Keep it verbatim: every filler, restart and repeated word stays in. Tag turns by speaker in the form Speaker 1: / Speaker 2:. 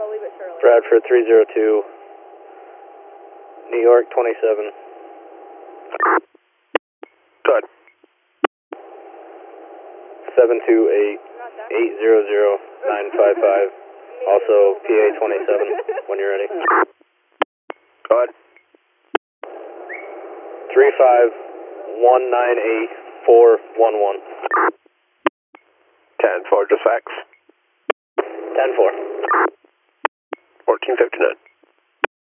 Speaker 1: slowly but surely.
Speaker 2: Bradford three zero two, New York twenty-seven.
Speaker 3: Good.
Speaker 2: seven two eight, eight zero zero, nine five five. Also P A twenty-seven when you're ready.
Speaker 3: Go ahead.
Speaker 2: three five one nine eight four one one.
Speaker 3: ten four, just facts.
Speaker 2: ten four.
Speaker 3: fourteen fifty-nine.